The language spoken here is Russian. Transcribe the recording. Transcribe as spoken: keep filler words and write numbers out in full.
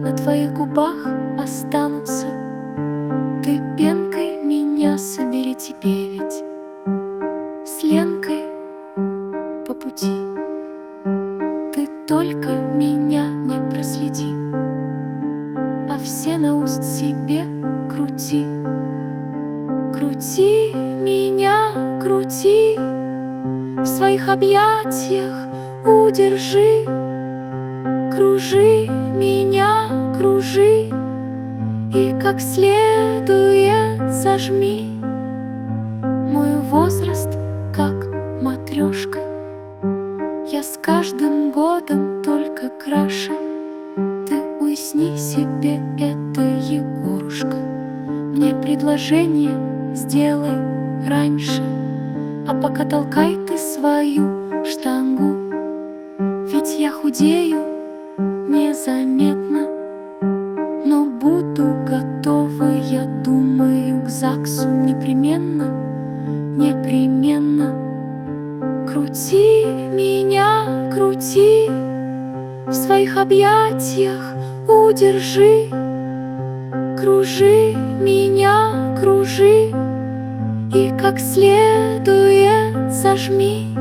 на твоих губах останутся. Ты пенкой меня собери тебе ведь, с Ленкой по пути. Ты только меня не проследи, а все на уст себе крути. Крути меня, крути, в своих объятиях удержи. Кружи меня, кружи, и как следует зажми. Мой возраст как матрешка, я с каждым годом только краше. Ты уясни себе это, Егорушка, мне предложение сделай раньше. А пока толкай ты свою штангу, ведь я худею незаметно, но буду готова, я думаю, к ЗАГСу непременно, непременно. Крути меня, крути, в своих объятиях удержи. Кружи меня, кружи, и как следует зажми.